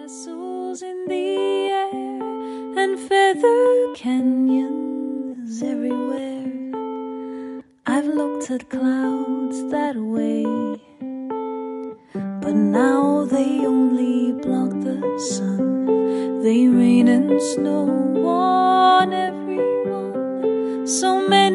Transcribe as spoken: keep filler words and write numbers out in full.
castles in the air and feather canyons everywhere. I've looked at clouds that way, but now they only block the sun. They rain and snow on everyone. So many